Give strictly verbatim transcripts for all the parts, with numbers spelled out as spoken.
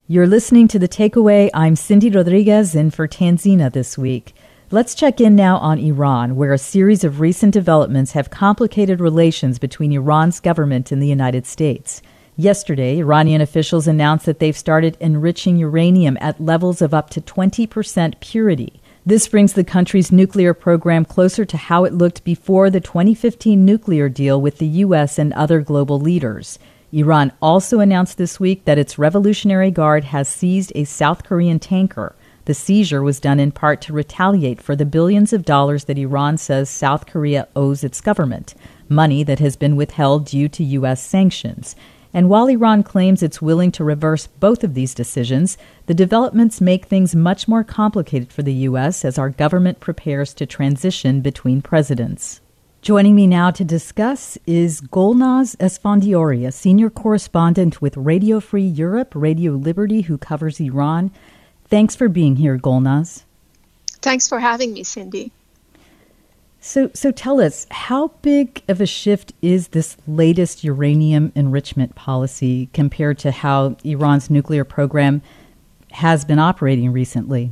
You're listening to The Takeaway. I'm Cindy Rodriguez in for Tanzina this week. Let's check in now on Iran, where a series of recent developments have complicated relations between Iran's government and the United States. Yesterday, Iranian officials announced that they've started enriching uranium at levels of up to twenty percent purity. This brings the country's nuclear program closer to how it looked before the twenty fifteen nuclear deal with the U S and other global leaders. Iran also announced this week that its Revolutionary Guard has seized a South Korean tanker. The seizure was done in part to retaliate for the billions of dollars that Iran says South Korea owes its government, money that has been withheld due to U S sanctions. And while Iran claims it's willing to reverse both of these decisions, the developments make things much more complicated for the U S as our government prepares to transition between presidents. Joining me now to discuss is Golnaz Esfandiari, a senior correspondent with Radio Free Europe, Radio Liberty, who covers Iran. Thanks for being here, Golnaz. Thanks for having me, Cindy. So, so tell us, how big of a shift is this latest uranium enrichment policy compared to how Iran's nuclear program has been operating recently?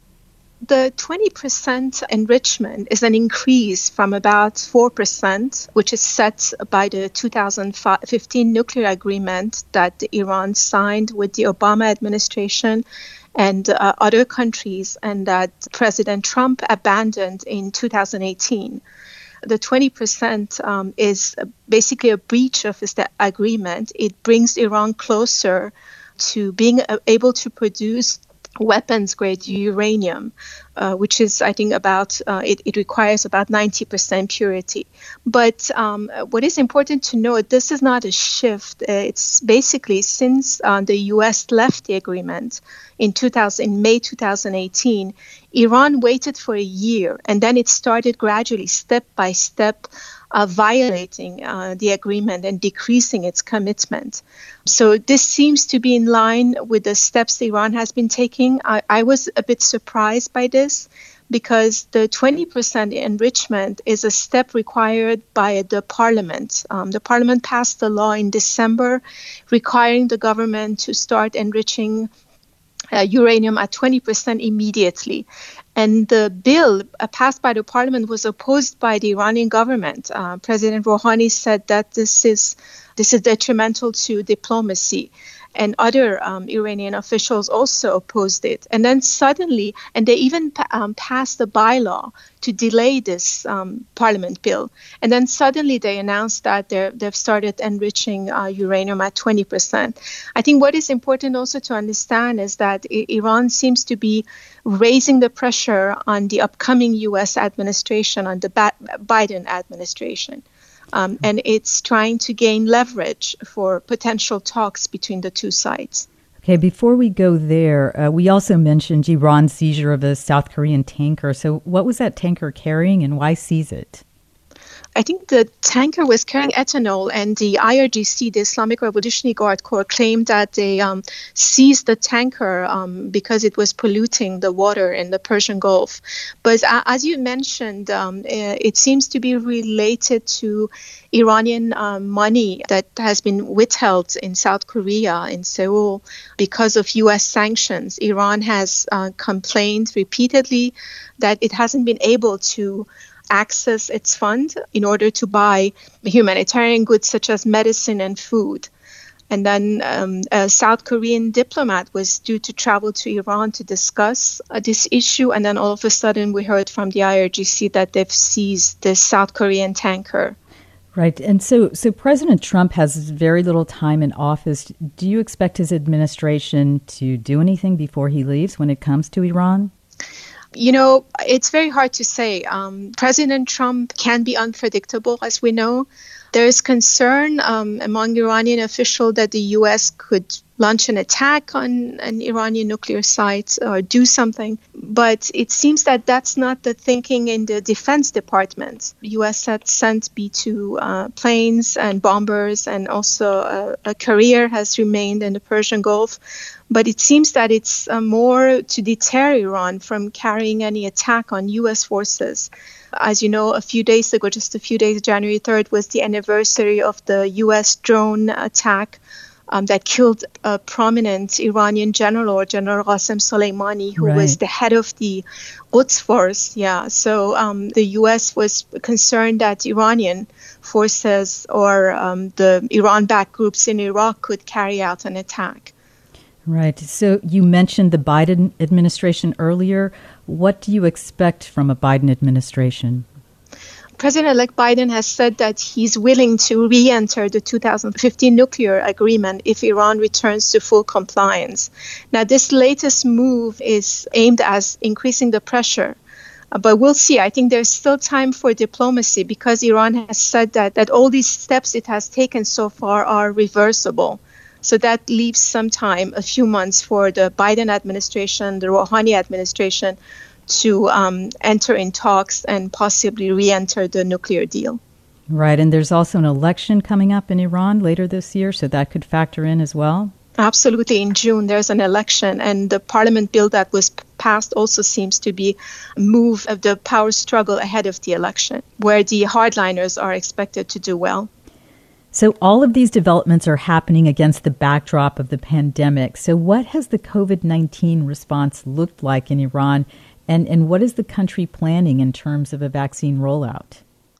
The twenty percent enrichment is an increase from about four percent, which is set by the two thousand fifteen nuclear agreement that Iran signed with the Obama administration and uh, other countries, and that President Trump abandoned in two thousand eighteen. The twenty percent um, is basically a breach of this agreement. It brings Iran closer to being able to produce weapons-grade uranium, uh, which is, I think, about, uh, it, it requires about ninety percent purity. But um, what is important to note, this is not a shift. Uh, it's basically since uh, the U S left the agreement in two thousand, in May two thousand eighteen, Iran waited for a year, and then it started gradually, step by step, Uh, violating uh, the agreement and decreasing its commitment. So this seems to be in line with the steps Iran has been taking. I, I was a bit surprised by this because the twenty percent enrichment is a step required by the parliament. Um, the parliament passed a law in December requiring the government to start enriching uh, uranium at twenty percent immediately. And the bill uh, passed by the parliament was opposed by the Iranian government. Uh, President Rouhani said that this is this is detrimental to diplomacy. And other um, Iranian officials also opposed it. And then suddenly, and they even pa- um, passed a bylaw to delay this um, parliament bill. And then suddenly they announced that they've started enriching uh, uranium at twenty percent. I think what is important also to understand is that I- Iran seems to be raising the pressure on the upcoming U S administration, on the ba- Biden administration. Um, and it's trying to gain leverage for potential talks between the two sides. Okay, before we go there, uh, we also mentioned Iran's seizure of a South Korean tanker. So what was that tanker carrying and why seize it? I think the tanker was carrying ethanol, and the I R G C, the Islamic Revolutionary Guard Corps, claimed that they um, seized the tanker um, because it was polluting the water in the Persian Gulf. But uh, as you mentioned, um, uh, it seems to be related to Iranian uh, money that has been withheld in South Korea, in Seoul, because of U S sanctions. Iran has uh, complained repeatedly that it hasn't been able to access its fund in order to buy humanitarian goods such as medicine and food. And then um, a South Korean diplomat was due to travel to Iran to discuss uh, this issue. And then all of a sudden we heard from the I R G C that they've seized this South Korean tanker. Right. And so, so President Trump has very little time in office. Do you expect his administration to do anything before he leaves when it comes to Iran? You know, it's very hard to say. Um, President Trump can be unpredictable, as we know. There is concern um, among Iranian officials that the U S could launch an attack on an Iranian nuclear site or do something. But it seems that that's not the thinking in the Defense Department. The U S had sent B two uh, planes and bombers, and also uh, a carrier has remained in the Persian Gulf. But it seems that it's uh, more to deter Iran from carrying any attack on U S forces. As you know, a few days ago, just a few days, January third, was the anniversary of the U S drone attack um, that killed a prominent Iranian general, General Qasem Soleimani, who Right. was the head of the Quds Force. Yeah, so um, the U S was concerned that Iranian forces or um, the Iran-backed groups in Iraq could carry out an attack. Right. So you mentioned the Biden administration earlier. What do you expect from a Biden administration? President-elect Biden has said that he's willing to re-enter the two thousand fifteen nuclear agreement if Iran returns to full compliance. Now, this latest move is aimed at increasing the pressure. Uh, But we'll see. I think there's still time for diplomacy because Iran has said that, that all these steps it has taken so far are reversible. So that leaves some time, a few months, for the Biden administration, the Rouhani administration, to um, enter in talks and possibly re-enter the nuclear deal. Right. And there's also an election coming up in Iran later this year, so that could factor in as well. Absolutely. In June, there's an election, and the parliament bill that was passed also seems to be a move of the power struggle ahead of the election, where the hardliners are expected to do well. So all of these developments are happening against the backdrop of the pandemic. So what has the COVID nineteen response looked like in Iran, and, and what is the country planning in terms of a vaccine rollout?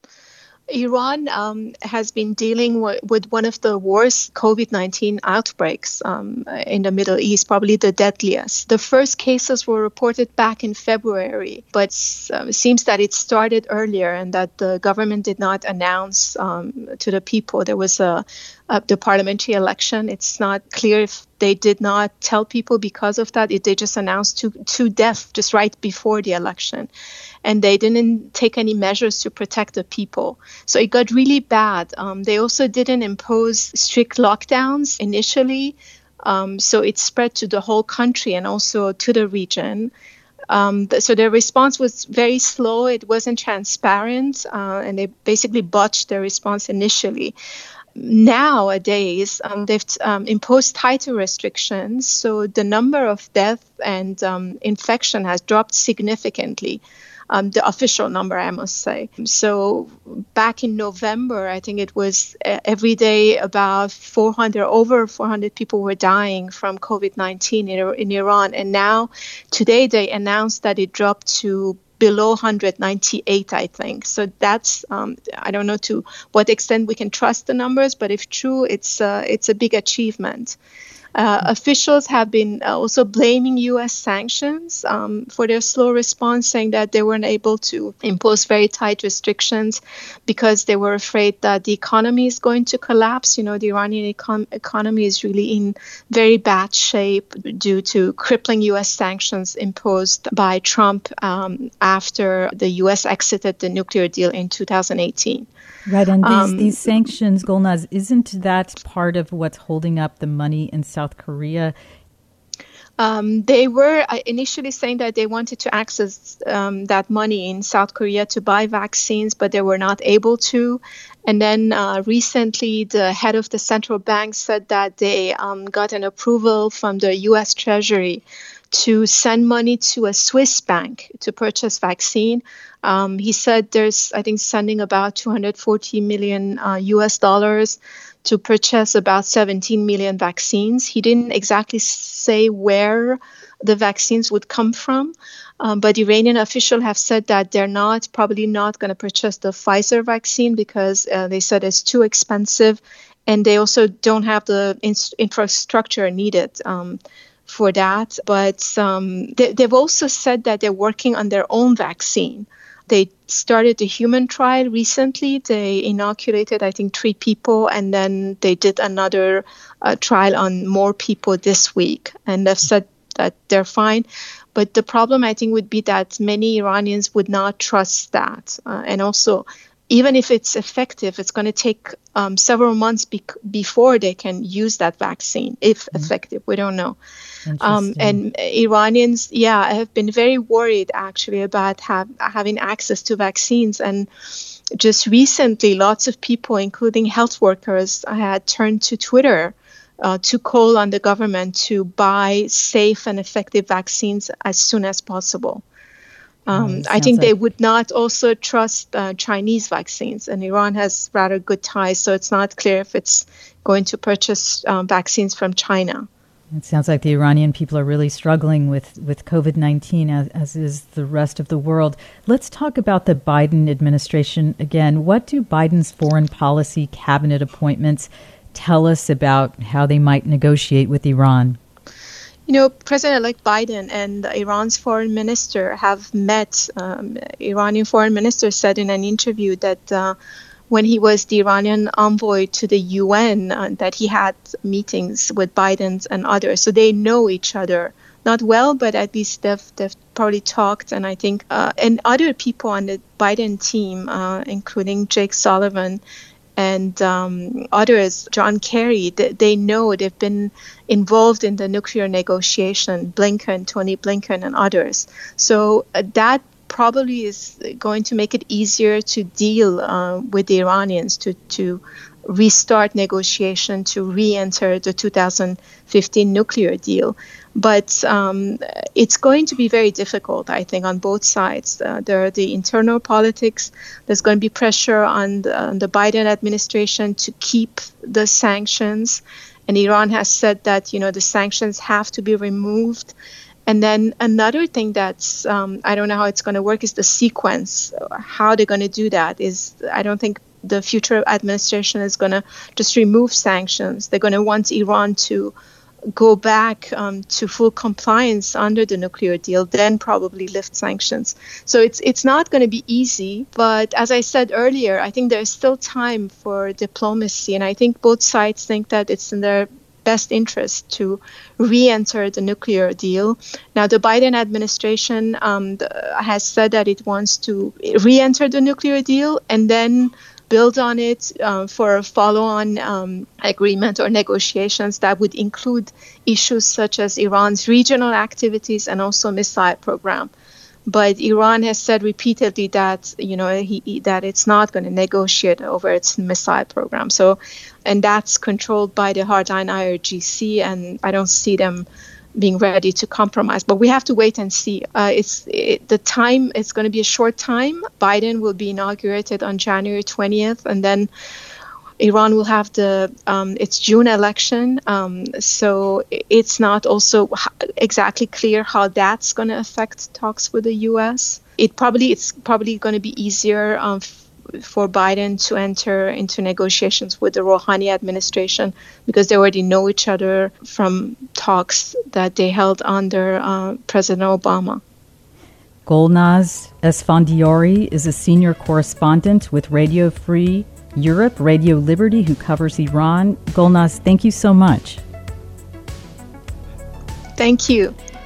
Iran um, has been dealing w- with one of the worst COVID nineteen outbreaks um, in the Middle East, probably the deadliest. The first cases were reported back in February, but uh, it seems that it started earlier and that the government did not announce um, to the people. There was a, a the parliamentary election. It's not clear if they did not tell people because of that. It, they just announced two, two deaths just right before the election. And they didn't take any measures to protect the people. So it got really bad. Um, they also didn't impose strict lockdowns initially. Um, so it spread to the whole country and also to the region. Um, th- so their response was very slow. It wasn't transparent. Uh, and they basically botched their response initially. Nowadays, um, they've um, imposed tighter restrictions. So the number of deaths and um, infection has dropped significantly. Um, the official number, I must say. So back in November, I think it was uh, every day about four hundred, over four hundred people were dying from COVID nineteen in, in Iran. And now, today, they announced that it dropped to below one hundred ninety-eight, I think. So that's, um, I don't know to what extent we can trust the numbers, but if true, it's, uh, it's a big achievement. Uh, officials have been also blaming U S sanctions um, for their slow response, saying that they weren't able to impose very tight restrictions because they were afraid that the economy is going to collapse. You know, the Iranian econ- economy is really in very bad shape due to crippling U S sanctions imposed by Trump um, after the U S exited the nuclear deal in two thousand eighteen. Right, and these, Um, these sanctions, Golnaz, isn't that part of what's holding up the money in South Korea? Um, they were uh, initially saying that they wanted to access um, that money in South Korea to buy vaccines, but they were not able to. And then uh, recently, the head of the central bank said that they um, got an approval from the U S Treasury to send money to a Swiss bank to purchase vaccine. Um, he said there's, I think, sending about two hundred forty million uh, U S dollars to purchase about seventeen million vaccines. He didn't exactly say where the vaccines would come from, um, but Iranian officials have said that they're not, probably not going to purchase the Pfizer vaccine because uh, they said it's too expensive, and they also don't have the in- infrastructure needed um, for that. But um, they, they've also said that they're working on their own vaccine. They started a human trial recently. They inoculated, I think, three people, and then they did another uh, trial on more people this week. And they've said that they're fine. But the problem, I think, would be that many Iranians would not trust that. Uh, and also, even if it's effective, it's going to take um, several months be- before they can use that vaccine, if mm-hmm. effective. We don't know. Um, and Iranians, yeah, have been very worried, actually, about have, having access to vaccines. And just recently, lots of people, including health workers, had turned to Twitter uh, to call on the government to buy safe and effective vaccines as soon as possible. Um, I think like- they would not also trust uh, Chinese vaccines, and Iran has rather good ties, so it's not clear if it's going to purchase um, vaccines from China. It sounds like the Iranian people are really struggling with, with COVID nineteen, as, as is the rest of the world. Let's talk about the Biden administration again. What do Biden's foreign policy cabinet appointments tell us about how they might negotiate with Iran? You know, President-elect Biden and Iran's foreign minister have met. Um, Iranian foreign minister said in an interview that uh, when he was the Iranian envoy to the U N, uh, that he had meetings with Biden and others. So they know each other. Not well, but at least they've, they've probably talked. And I think, uh, and other people on the Biden team, uh, including Jake Sullivan and um, others, John Kerry, they, they know they've been involved in the nuclear negotiation, Blinken, Tony Blinken, and others. So uh, that probably is going to make it easier to deal uh, with the Iranians, to, to restart negotiation, to re-enter the two thousand fifteen nuclear deal. But um, it's going to be very difficult, I think, on both sides. Uh, there are the internal politics. There's going to be pressure on the, on the Biden administration to keep the sanctions. And Iran has said that, you know, the sanctions have to be removed. And then another thing that's, um, I don't know how it's going to work, is the sequence. How they're going to do that is, I don't think the future administration is going to just remove sanctions. They're going to want Iran to go back um, to full compliance under the nuclear deal, then probably lift sanctions. So it's it's not going to be easy. But as I said earlier, I think there's still time for diplomacy. And I think both sides think that it's in their best interest to re-enter the nuclear deal. Now, the Biden administration um, the, has said that it wants to re-enter the nuclear deal and then build on it uh, for a follow-on um, agreement or negotiations that would include issues such as Iran's regional activities and also missile program. But Iran has said repeatedly that, you know, he, that it's not going to negotiate over its missile program. So, and that's controlled by the hardline I R G C, and I don't see them being ready to compromise. But we have to wait and see. Uh, it's it, the time. It's going to be a short time. Biden will be inaugurated on January twentieth, and then Iran will have the um, its June election. Um, so it's not also exactly clear how that's going to affect talks with the U S. It probably it's probably going to be easier um, f- for Biden to enter into negotiations with the Rouhani administration because they already know each other from talks that they held under uh, President Obama. Golnaz Esfandiari is a senior correspondent with Radio Free Europe, Radio Liberty, who covers Iran. Golnaz, thank you so much. Thank you.